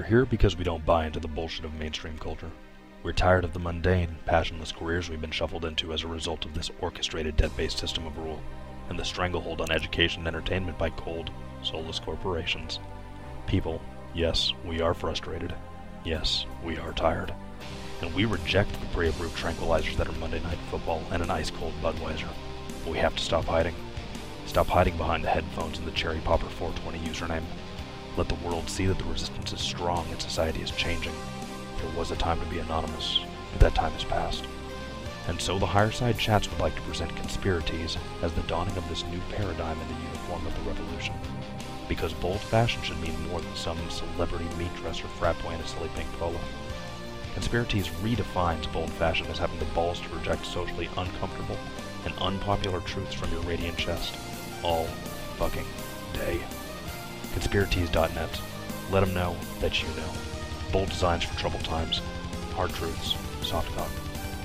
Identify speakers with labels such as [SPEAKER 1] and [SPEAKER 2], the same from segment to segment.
[SPEAKER 1] We're here because we don't buy into the bullshit of mainstream culture. We're tired of the mundane, passionless careers we've been shuffled into as a result of this orchestrated debt-based system of rule, and the stranglehold on education and entertainment by cold, soulless corporations. People, yes, we are frustrated. Yes, we are tired. And we reject the pre-approved tranquilizers that are Monday Night Football and an ice-cold Budweiser. We have to stop hiding. Stop hiding behind the headphones and the Cherry Popper 420 username. Let the world see that the resistance is strong and society is changing. There was a time to be anonymous, but that time has passed. And so the Higher Side Chats would like to present Conspiracies as the dawning of this new paradigm in the uniform of the revolution. Because bold fashion should mean more than some celebrity meat dresser frat boy in a silly pink polo. Conspiracies redefines bold fashion as having the balls to reject socially uncomfortable and unpopular truths from your radiant chest. All fucking day. Conspiracies.net. Let them know that you know. Bold designs for troubled times. Hard truths. Soft cotton.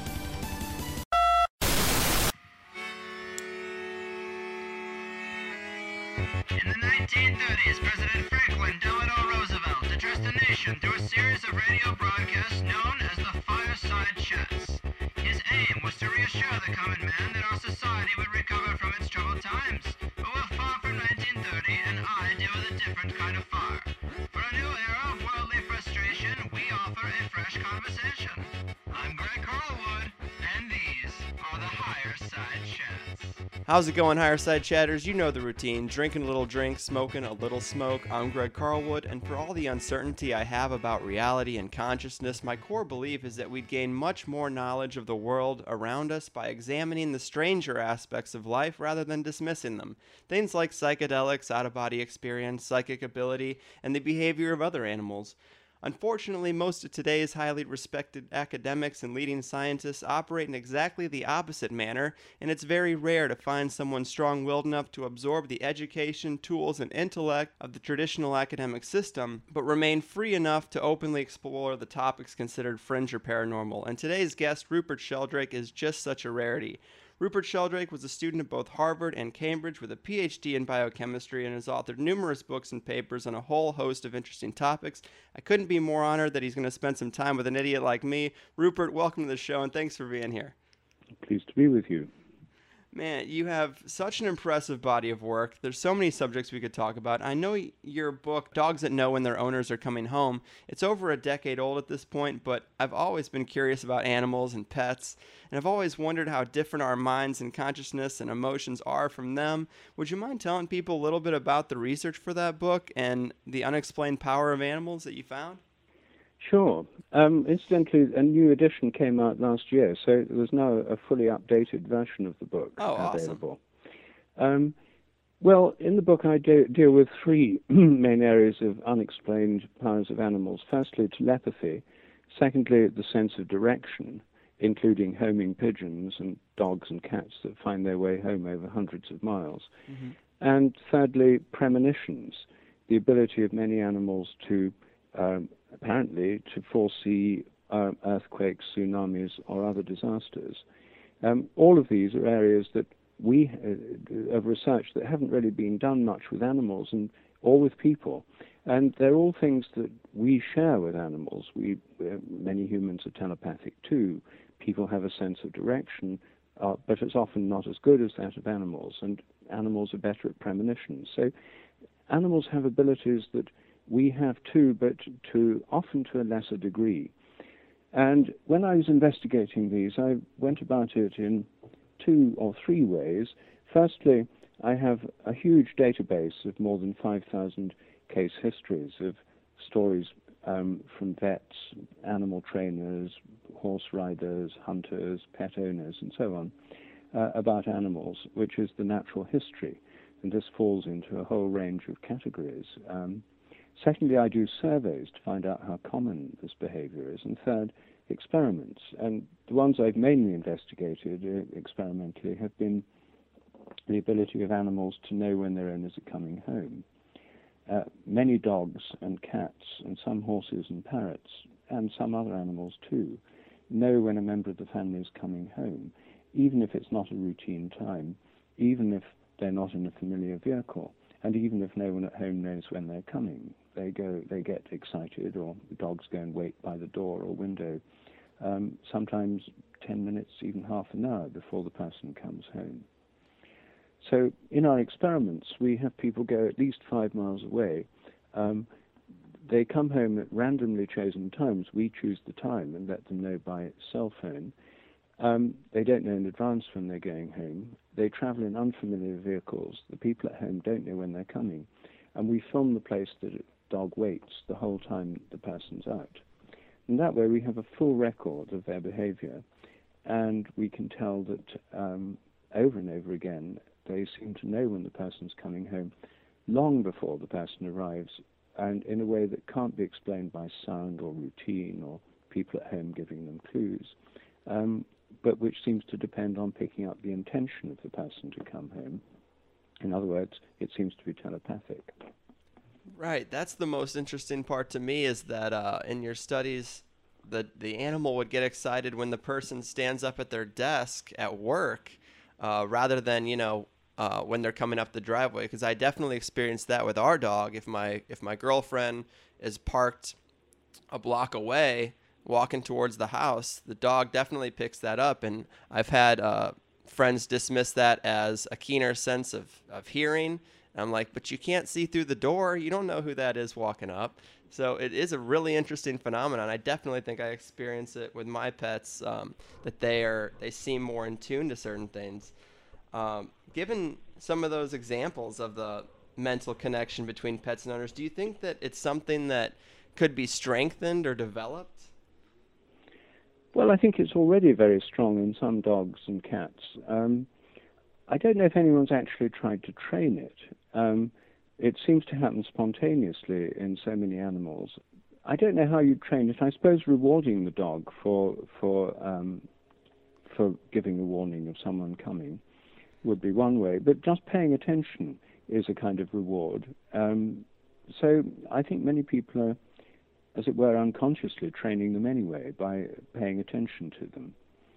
[SPEAKER 2] In the 1930s, President Franklin Delano Roosevelt addressed the nation through a series of radio broadcasts known as the Fireside Chats. His aim was to reassure the common man that our society would recover from its troubled times. But we're far from 1930, and I deal with a different kind of fire. For a new era of worldly frustration, we offer a fresh conversation. I'm Greg Carlwood, and these are the Higher Side Chats.
[SPEAKER 3] How's it going, Higher Side Chatters? You know the routine. Drinking a little drink, smoking a little smoke. I'm Greg Carlwood, and for all the uncertainty I have about reality and consciousness, my core belief is that we'd gain much more knowledge of the world around us by examining the stranger aspects of life rather than dismissing them. Things like psychedelics, out-of-body experience, psychic ability, and the behavior of other animals. Unfortunately, most of today's highly respected academics and leading scientists operate in exactly the opposite manner, and it's very rare to find someone strong-willed enough to absorb the education, tools, and intellect of the traditional academic system, but remain free enough to openly explore the topics considered fringe or paranormal. And today's guest, Rupert Sheldrake, is just such a rarity. Rupert Sheldrake was a student at both Harvard and Cambridge with a PhD in biochemistry and has authored numerous books and papers on a whole host of interesting topics. I couldn't be more honored that he's going to spend some time with an idiot like me. Rupert, welcome to the show, and thanks for being here.
[SPEAKER 4] Pleased to be with you.
[SPEAKER 3] Man, you have such an impressive body of work. There's so many subjects we could talk about. I know your book, Dogs That Know When Their Owners Are Coming Home, it's over a decade old at this point, but I've always been curious about animals and pets, and I've always wondered how different our minds and consciousness and emotions are from them. Would you mind telling people a little bit about the research for that book and the unexplained power of animals that you found?
[SPEAKER 4] Sure. Incidentally, a new edition came out last year, so there's now a fully updated version of the book available.
[SPEAKER 3] Awesome.
[SPEAKER 4] Well, in the book I deal with three main areas of unexplained powers of animals. Firstly, telepathy. Secondly, the sense of direction, including homing pigeons and dogs and cats that find their way home over hundreds of miles. Mm-hmm. And thirdly, premonitions, the ability of many animals to apparently to foresee earthquakes, tsunamis, or other disasters. All of these are areas that we of research that haven't really been done much with animals or with people, and they're all things that we share with animals. Many humans are telepathic too. People have a sense of direction, but it's often not as good as that of animals, and animals are better at premonitions. So animals have abilities that we have too, but often to a lesser degree. And when I was investigating these, I went about it in 2 or 3 ways. Firstly, I have a huge database of more than 5,000 case histories of stories from vets, animal trainers, horse riders, hunters, pet owners, and so on, about animals, which is the natural history. And this falls into a whole range of categories. Secondly, I do surveys to find out how common this behavior is. And third, experiments. And the ones I've mainly investigated experimentally have been the ability of animals to know when their owners are coming home. Many dogs and cats and some horses and parrots and some other animals too know when a member of the family is coming home, even if it's not a routine time, even if they're not in a familiar vehicle, and even if no one at home knows when they're coming. they get excited, or dogs go and wait by the door or window, sometimes 10 minutes, even half an hour before the person comes home. So in our experiments, we have people go at least 5 miles away. They come home at randomly chosen times. We choose the time and let them know by cell phone. They don't know in advance when they're going home. They travel in unfamiliar vehicles. The people at home don't know when they're coming. And we film the place that a dog waits the whole time the person's out. And that way we have a full record of their behavior. And we can tell that over and over again, they seem to know when the person's coming home long before the person arrives, and in a way that can't be explained by sound or routine or people at home giving them clues, but which seems to depend on picking up the intention of the person to come home. In other words, it seems to be telepathic.
[SPEAKER 3] Right. That's the most interesting part to me, is that in your studies, the animal would get excited when the person stands up at their desk at work, rather than, when they're coming up the driveway. Because I definitely experienced that with our dog. If my girlfriend is parked a block away, walking towards the house, the dog definitely picks that up. And I've had friends dismiss that as a keener sense of hearing. And I'm like, but you can't see through the door. You don't know who that is walking up. So it is a really interesting phenomenon. I definitely think I experience it with my pets, that they seem more in tune to certain things. Given some of those examples of the mental connection between pets and owners, do you think that it's something that could be strengthened or developed?
[SPEAKER 4] Well, I think it's already very strong in some dogs and cats. I don't know if anyone's actually tried to train it. It seems to happen spontaneously in so many animals. I don't know how you train it. I suppose rewarding the dog for giving a warning of someone coming would be one way, but just paying attention is a kind of reward. So I think many people are, as it were, unconsciously training them anyway by paying attention to them.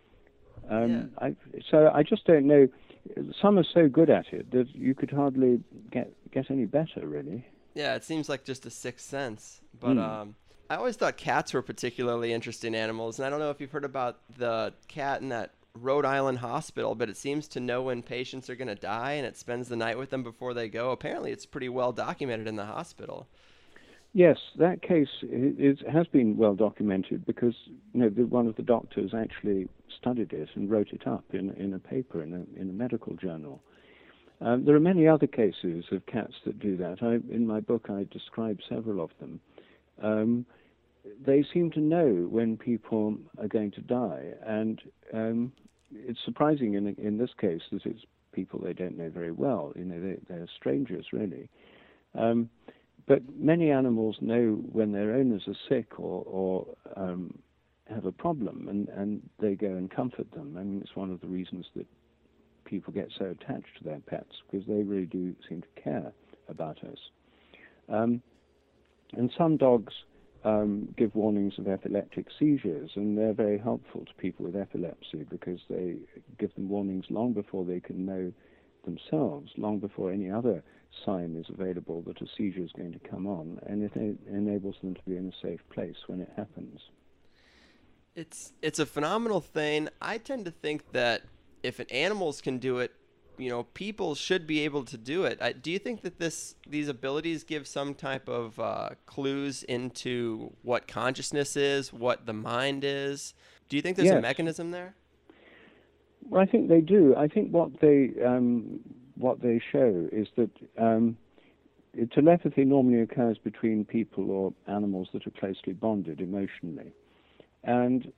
[SPEAKER 4] So I just don't know. Some are so good at it that you could hardly get any better, really.
[SPEAKER 3] Yeah, it seems like just a sixth sense. But I always thought cats were particularly interesting animals, and I don't know if you've heard about the cat in that Rhode Island hospital, but it seems to know when patients are going to die, and it spends the night with them before they go. Apparently, it's pretty well documented in the hospital.
[SPEAKER 4] Yes, that case has been well documented because one of the doctors actually studied it and wrote it up in a paper in a medical journal. There are many other cases of cats that do that. In my book, I describe several of them. They seem to know when people are going to die, and it's surprising in this case that it's people they don't know very well. They're strangers, really. But many animals know when their owners are sick or have a problem, and they go and comfort them. I mean, it's one of the reasons that people get so attached to their pets, because they really do seem to care about us. And some dogs give warnings of epileptic seizures, and they're very helpful to people with epilepsy because they give them warnings long before they can know themselves, long before any other sign is available that a seizure is going to come on, and it enables them to be in a safe place when it happens.
[SPEAKER 3] It's a phenomenal thing. I tend to think that if animals can do it, people should be able to do it. Do you think that these abilities give some type of clues into what consciousness is, what the mind is? Do you think there's a mechanism there?
[SPEAKER 4] Well, I think they do. I think what they show is that telepathy normally occurs between people or animals that are closely bonded emotionally. And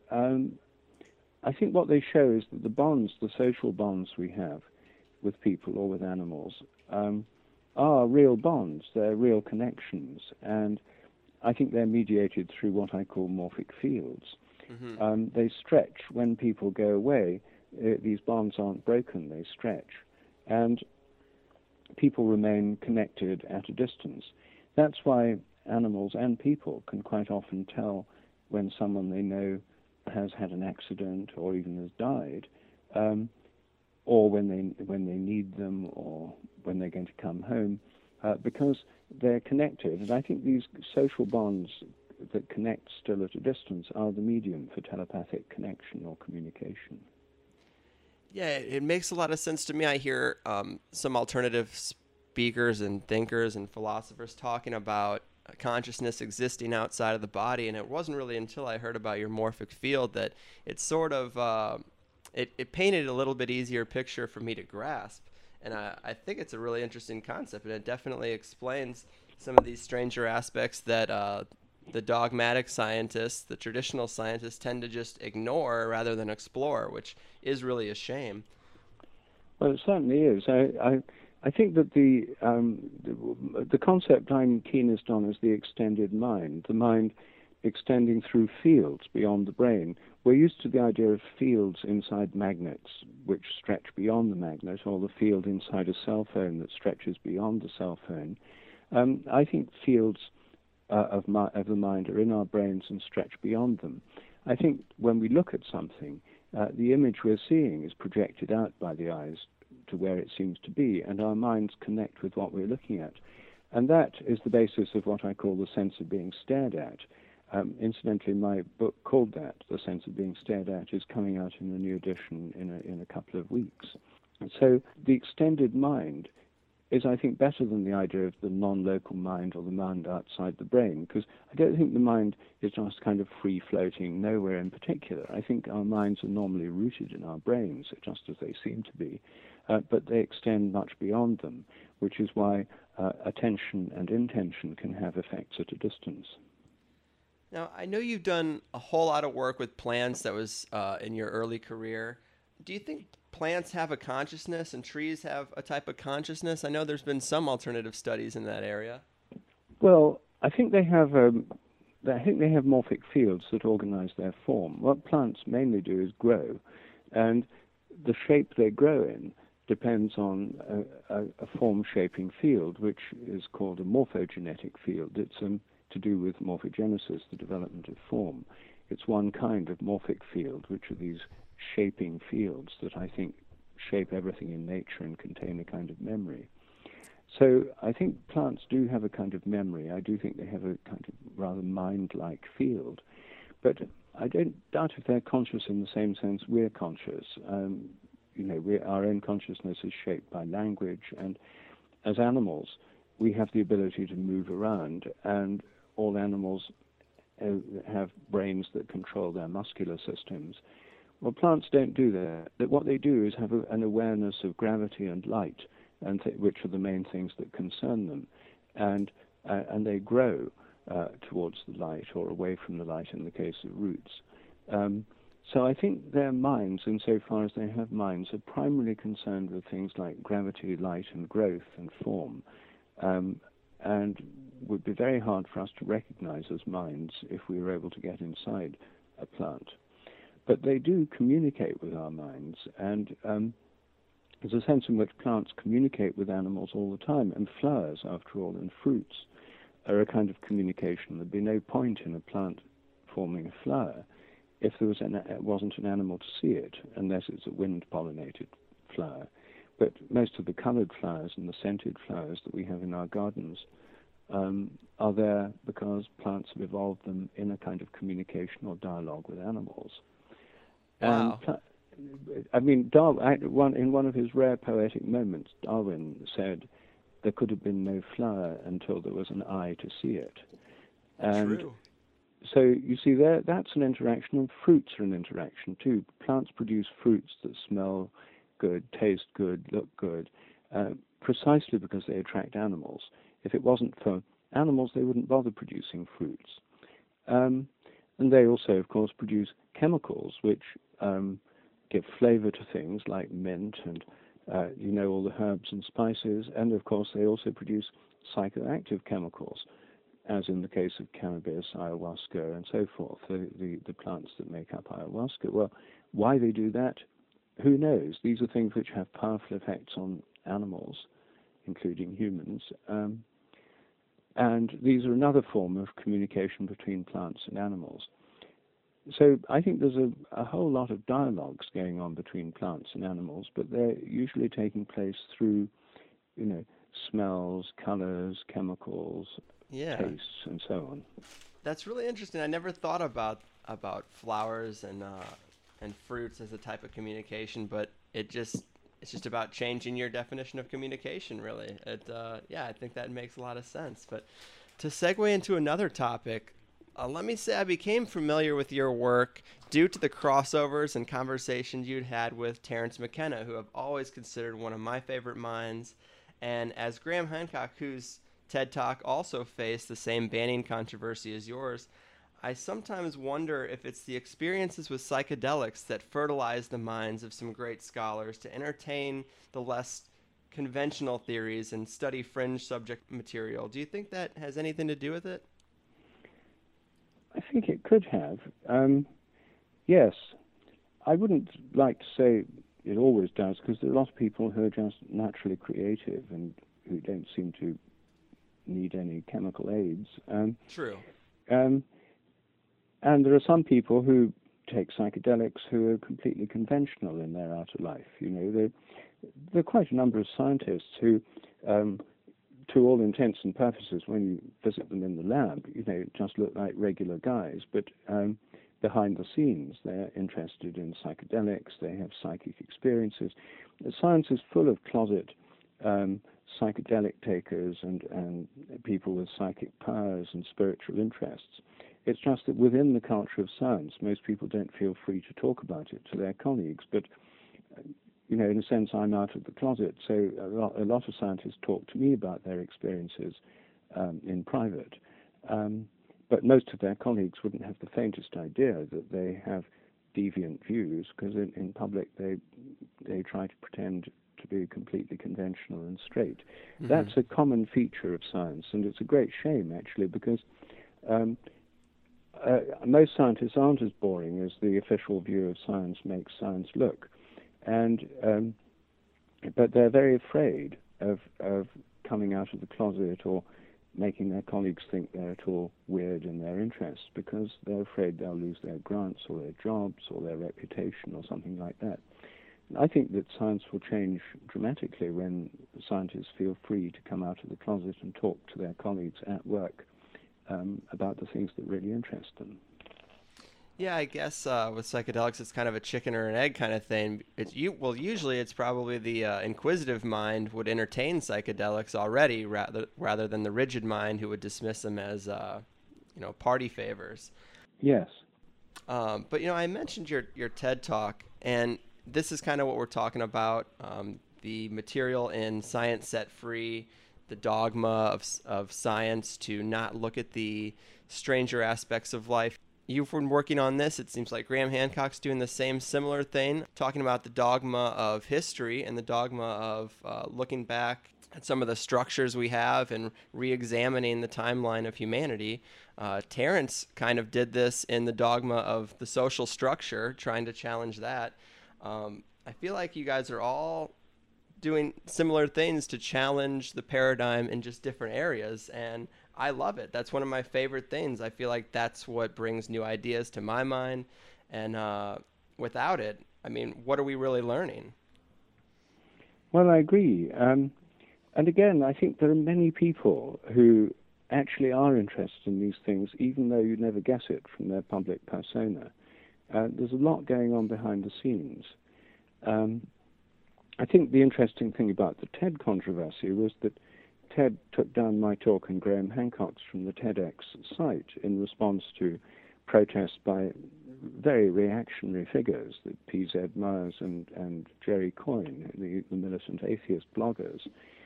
[SPEAKER 4] I think what they show is that the social bonds we have with people or with animals, are real bonds. They're real connections. And I think they're mediated through what I call morphic fields. Mm-hmm. They stretch when people go away. These bonds aren't broken, they stretch. And people remain connected at a distance. That's why animals and people can quite often tell when someone they know has had an accident or even has died, or when they need them, or when they're going to come home. because they're connected. And I think these social bonds that connect still at a distance are the medium for telepathic connection or communication.
[SPEAKER 3] Yeah, it makes a lot of sense to me. I hear some alternative speakers and thinkers and philosophers talking about consciousness existing outside of the body, and it wasn't really until I heard about your morphic field that it sort of it painted a little bit easier picture for me to grasp. And I think it's a really interesting concept, and it definitely explains some of these stranger aspects that the dogmatic scientists, the traditional scientists, tend to just ignore rather than explore, which is really a shame.
[SPEAKER 4] Well, it certainly is. I think that the concept I'm keenest on is the extended mind, the mind extending through fields beyond the brain. We're used to the idea of fields inside magnets, which stretch beyond the magnet, or the field inside a cell phone that stretches beyond the cell phone. I think fields of the mind are in our brains and stretch beyond them. I think when we look at something, the image we're seeing is projected out by the eyes to where it seems to be, and our minds connect with what we're looking at. And that is the basis of what I call the sense of being stared at. Incidentally, my book called that, The Sense of Being Stared At, is coming out in a new edition in a couple of weeks. So the extended mind is, I think, better than the idea of the non-local mind or the mind outside the brain, because I don't think the mind is just kind of free-floating nowhere in particular. I think our minds are normally rooted in our brains, just as they seem to be, but they extend much beyond them, which is why attention and intention can have effects at a distance.
[SPEAKER 3] Now, I know you've done a whole lot of work with plants that was in your early career. Do you think plants have a consciousness and trees have a type of consciousness? I know there's been some alternative studies in that area.
[SPEAKER 4] Well, I think they have morphic fields that organize their form. What plants mainly do is grow, and the shape they grow in depends on a form-shaping field, which is called a morphogenetic field. It's to do with morphogenesis, the development of form. It's one kind of morphic field, which are these shaping fields that I think shape everything in nature and contain a kind of memory. So I think plants do have a kind of memory. I do think they have a kind of rather mind-like field. But I don't doubt if they're conscious in the same sense we're conscious. Our own consciousness is shaped by language, and as animals, we have the ability to move around, and all animals have brains that control their muscular systems. Well, plants don't do that. What they do is have an awareness of gravity and light, and which are the main things that concern them, and they grow towards the light or away from the light in the case of roots. So I think their minds, insofar as they have minds, are primarily concerned with things like gravity, light, and growth and form, and would be very hard for us to recognize as minds if we were able to get inside a plant. But they do communicate with our minds, and there's a sense in which plants communicate with animals all the time, and flowers, after all, and fruits are a kind of communication. There'd be no point in a plant forming a flower if there wasn't an animal to see it, unless it's a wind-pollinated flower. But most of the colored flowers and the scented flowers that we have in our gardens are there because plants have evolved them in a kind of communication or dialogue with animals.
[SPEAKER 3] Wow.
[SPEAKER 4] And in one of his rare poetic moments, Darwin said there could have been no flower until there was an eye to see it. And
[SPEAKER 3] True.
[SPEAKER 4] so you see, that's an interaction, and fruits are an interaction too. Plants produce fruits that smell good, taste good, look good, precisely because they attract animals. If it wasn't for animals, they wouldn't bother producing fruits. And they also, of course, produce chemicals which give flavor to things like mint and all the herbs and spices. And of course, they also produce psychoactive chemicals, as in the case of cannabis, ayahuasca, and so forth, the plants that make up ayahuasca. Well, why they do that, who knows? These are things which have powerful effects on animals, including humans. And these are another form of communication between plants and animals. So I think there's a whole lot of dialogues going on between plants and animals, but they're usually taking place through, smells, colors, chemicals,
[SPEAKER 3] Yeah.
[SPEAKER 4] tastes, and so on.
[SPEAKER 3] That's really interesting. I never thought about flowers and fruits as a type of communication, but it's just about changing your definition of communication. Really, yeah, I think that makes a lot of sense. But to segue into another topic, let me say I became familiar with your work due to the crossovers and conversations you'd had with Terence McKenna, who I've always considered one of my favorite minds, and as Graham Hancock, whose TED Talk also faced the same banning controversy as yours. I sometimes wonder if it's the experiences with psychedelics that fertilize the minds of some great scholars to entertain the less conventional theories and study fringe subject material. Do you think that has anything to do with it?
[SPEAKER 4] I think it could have. Yes. I wouldn't like to say it always does, because there are a lot of people who are just naturally creative and who don't seem to need any chemical aids.
[SPEAKER 3] True.
[SPEAKER 4] And there are some people who take psychedelics who are completely conventional in their outer life. You know, there are quite a number of scientists who, to all intents and purposes, when you visit them in the lab, you know, just look like regular guys. But behind the scenes, they're interested in psychedelics. They have psychic experiences. Science is full of closet psychedelic takers and people with psychic powers and spiritual interests. It's just that within the culture of science, most people don't feel free to talk about it to their colleagues. But, you know, in a sense, I'm out of the closet. So a lot of scientists talk to me about their experiences in private. But most of their colleagues wouldn't have the faintest idea that they have deviant views, because in public they try to pretend to be completely conventional and straight. Mm-hmm. That's a common feature of science, and it's a great shame, actually, because most scientists aren't as boring as the official view of science makes science look, and but they're very afraid of coming out of the closet or making their colleagues think they're at all weird in their interests, because they're afraid they'll lose their grants or their jobs or their reputation or something like that. I think that science will change dramatically when scientists feel free to come out of the closet and talk to their colleagues at work about the things that really interest them.
[SPEAKER 3] Yeah, I guess with psychedelics, it's kind of a chicken or an egg kind of thing. Usually it's probably the inquisitive mind would entertain psychedelics already, rather than the rigid mind who would dismiss them as, party favors.
[SPEAKER 4] Yes.
[SPEAKER 3] But I mentioned your TED Talk, and this is kind of what we're talking about: the material in Science Set Free, the dogma of science to not look at the stranger aspects of life. You've been working on this. It seems like Graham Hancock's doing the similar thing, talking about the dogma of history and the dogma of looking back at some of the structures we have and re-examining the timeline of humanity. Terence kind of did this in the dogma of the social structure, trying to challenge that. I feel like you guys are all doing similar things to challenge the paradigm in just different areas, and I love it. That's one of my favorite things. I feel like that's what brings new ideas to my mind, and without it, I mean, what are we really learning?
[SPEAKER 4] Well, I agree. And again, I think there are many people who actually are interested in these things, even though you'd never guess it from their public persona. There's a lot going on behind the scenes. I think the interesting thing about the TED controversy was that TED took down my talk and Graham Hancock's from the TEDx site in response to protests by very reactionary figures, the P.Z. Myers and Jerry Coyne, the militant atheist bloggers.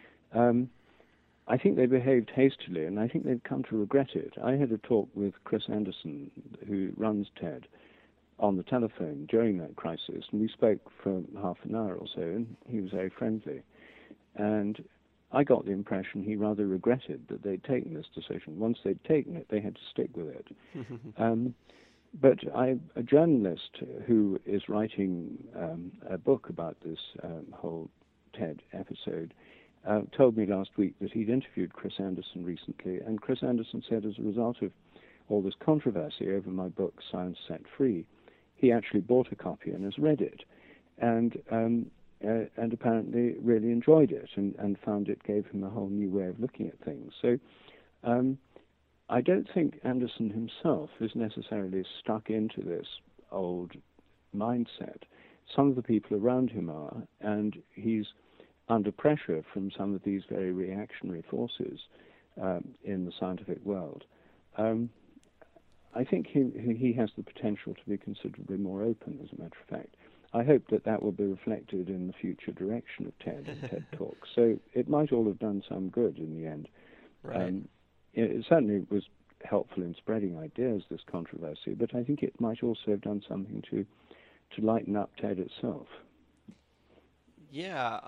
[SPEAKER 4] I think they behaved hastily, and I think they've come to regret it. I had a talk with Chris Anderson, who runs TED, on the telephone during that crisis, and we spoke for half an hour or so, and he was very friendly. And I got the impression he rather regretted that they'd taken this decision. Once they'd taken it, they had to stick with it. But a journalist who is writing a book about this whole TED episode told me last week that he'd interviewed Chris Anderson recently, and Chris Anderson said as a result of all this controversy over my book, Science Set Free, he actually bought a copy and has read it. And and apparently really enjoyed it and found it gave him a whole new way of looking at things. So I don't think Anderson himself is necessarily stuck into this old mindset. Some of the people around him are, and he's under pressure from some of these very reactionary forces in the scientific world. I think he has the potential to be considerably more open, as a matter of fact. I hope that will be reflected in the future direction of TED and TED Talks. So it might all have done some good in the end.
[SPEAKER 3] Right.
[SPEAKER 4] It certainly was helpful in spreading ideas, this controversy, but I think it might also have done something to lighten up TED itself.
[SPEAKER 3] Yeah,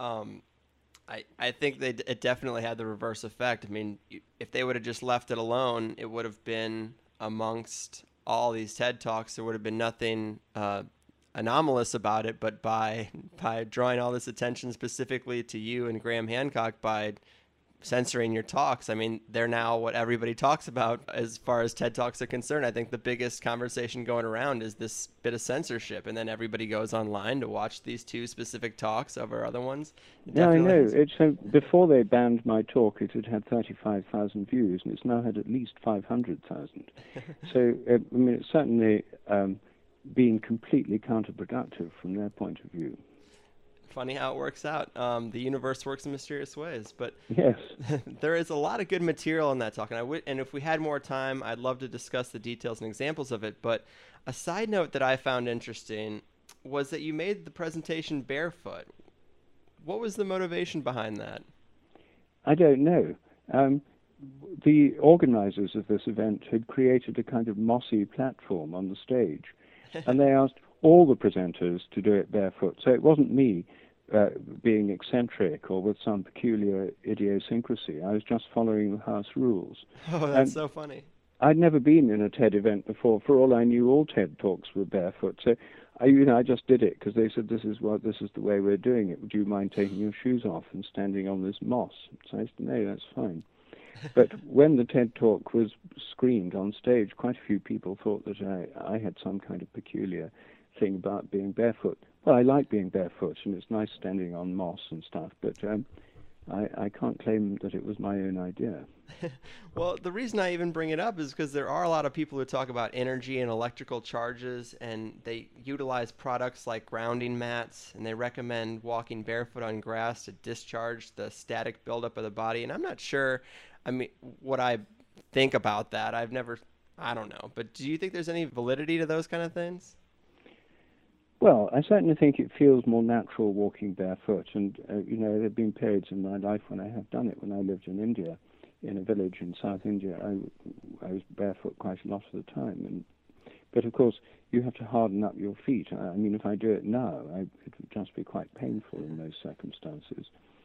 [SPEAKER 3] I think it definitely had the reverse effect. I mean, if they would have just left it alone, it would have been amongst all these TED Talks. There would have been nothing anomalous about it, but by drawing all this attention specifically to you and Graham Hancock, by censoring your talks, I mean, they're now what everybody talks about as far as TED Talks are concerned. I think the biggest conversation going around is this bit of censorship, and then everybody goes online to watch these two specific talks over other ones.
[SPEAKER 4] Yeah, I know. Before they banned my talk, it had had 35,000 views, and it's now had at least 500,000. So, I mean, it's certainly been completely counterproductive from their point of view.
[SPEAKER 3] Funny how it works out. The universe works in mysterious ways, but
[SPEAKER 4] yes,
[SPEAKER 3] there is a lot of good material in that talk, and if we had more time, I'd love to discuss the details and examples of it. But a side note that I found interesting was that you made the presentation barefoot. What was the motivation behind that?
[SPEAKER 4] I don't know. The organizers of this event had created a kind of mossy platform on the stage, and they asked all the presenters to do it barefoot. So it wasn't me being eccentric or with some peculiar idiosyncrasy. I was just following the house rules.
[SPEAKER 3] Oh, that's so funny.
[SPEAKER 4] I'd never been in a TED event before. For all I knew, all TED Talks were barefoot. So I just did it because they said, this is the way we're doing it. Would you mind taking your shoes off and standing on this moss? So I said, no, that's fine. But when the TED Talk was screened on stage, quite a few people thought that I had some kind of peculiar thing about being barefoot. Well, I like being barefoot, and it's nice standing on moss and stuff, but I can't claim that it was my own idea.
[SPEAKER 3] Well, the reason I even bring it up is because there are a lot of people who talk about energy and electrical charges, and they utilize products like grounding mats, and they recommend walking barefoot on grass to discharge the static buildup of the body. And I'm not sure, what I think about that. I don't know. But do you think there's any validity to those kind of things?
[SPEAKER 4] Well, I certainly think it feels more natural walking barefoot. And, there have been periods in my life when I have done it. When I lived in India, in a village in South India, I was barefoot quite a lot of the time. But, of course, you have to harden up your feet. I mean, if I do it now, it would just be quite painful in those circumstances.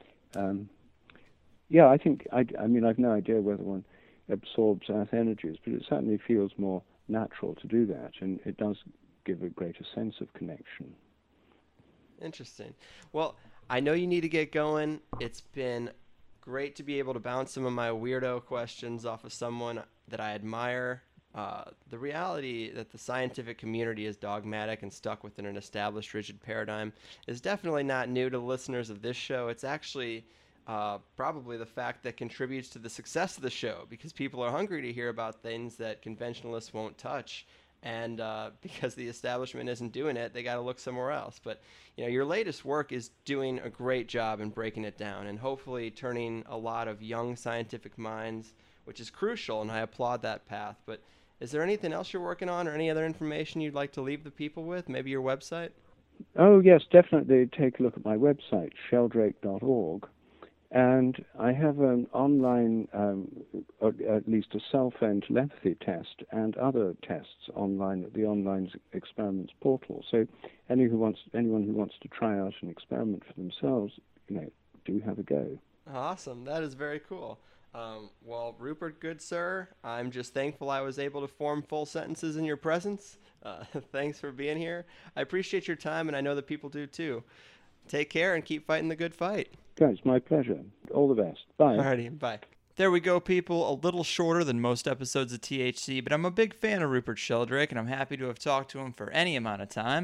[SPEAKER 4] I think, I've no idea whether one absorbs earth energies, but it certainly feels more natural to do that, and it does give a greater sense of connection.
[SPEAKER 3] Interesting. Well, I know you need to get going. It's been great to be able to bounce some of my weirdo questions off of someone that I admire. The reality that the scientific community is dogmatic and stuck within an established rigid paradigm is definitely not new to the listeners of this show. It's actually probably the fact that contributes to the success of the show, because people are hungry to hear about things that conventionalists won't touch. And because the establishment isn't doing it, they got to look somewhere else. But, your latest work is doing a great job in breaking it down and hopefully turning a lot of young scientific minds, which is crucial, and I applaud that path. But is there anything else you're working on or any other information you'd like to leave the people with? Maybe your website?
[SPEAKER 4] Oh, yes, definitely take a look at my website, sheldrake.org. And I have an online, or at least a cell phone telepathy test and other tests online at the Online Experiments portal. So anyone who wants to try out an experiment for themselves, do have a go.
[SPEAKER 3] Awesome. That is very cool. Well, Rupert, good sir, I'm just thankful I was able to form full sentences in your presence. Thanks for being here. I appreciate your time, and I know that people do too. Take care and keep fighting the good fight.
[SPEAKER 4] Guys, my pleasure. All the best. Bye.
[SPEAKER 3] Alrighty, bye. There we go, people. A little shorter than most episodes of THC, but I'm a big fan of Rupert Sheldrake, and I'm happy to have talked to him for any amount of time.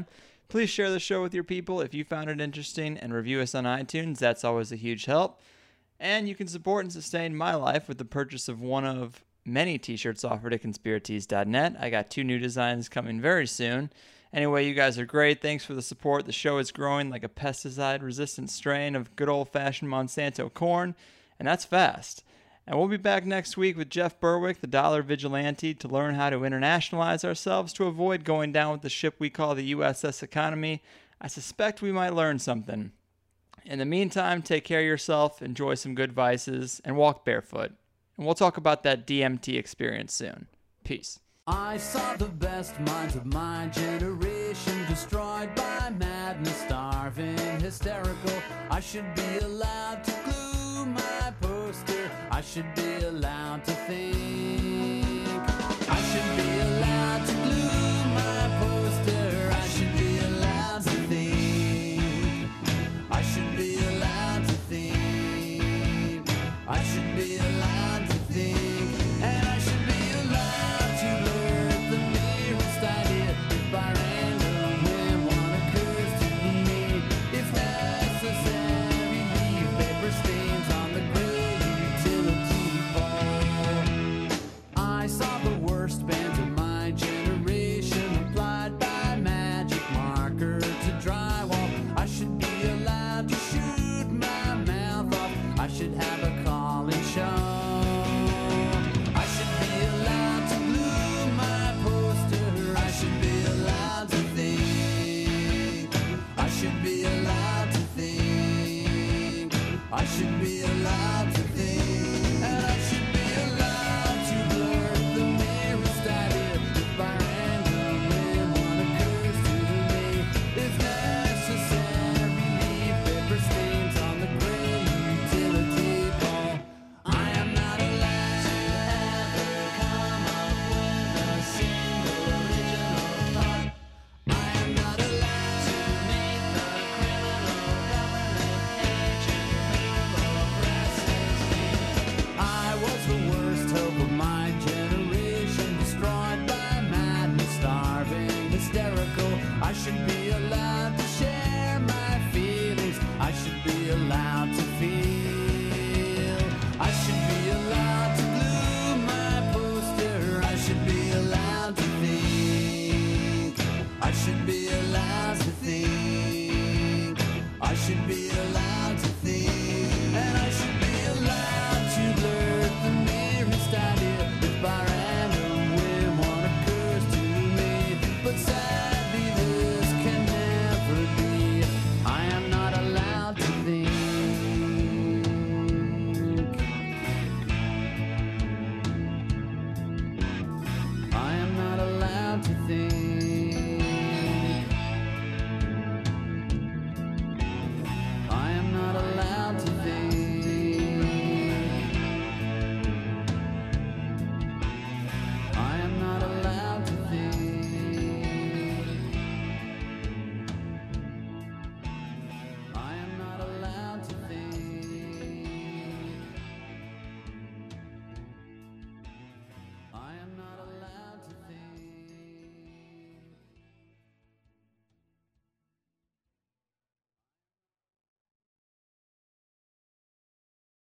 [SPEAKER 3] Please share the show with your people if you found it interesting and review us on iTunes. That's always a huge help. And you can support and sustain my life with the purchase of one of many t-shirts offered at conspiratees.net. I got 2 new designs coming very soon. Anyway, you guys are great. Thanks for the support. The show is growing like a pesticide-resistant strain of good old-fashioned Monsanto corn, and that's fast. And we'll be back next week with Jeff Berwick, the dollar vigilante, to learn how to internationalize ourselves to avoid going down with the ship we call the USS Economy. I suspect we might learn something. In the meantime, take care of yourself, enjoy some good vices, and walk barefoot. And we'll talk about that DMT experience soon. Peace.
[SPEAKER 5] I saw the best minds of my generation destroyed by madness, starving, hysterical. I should be allowed to glue my poster. I should be allowed to think. I should be allowed to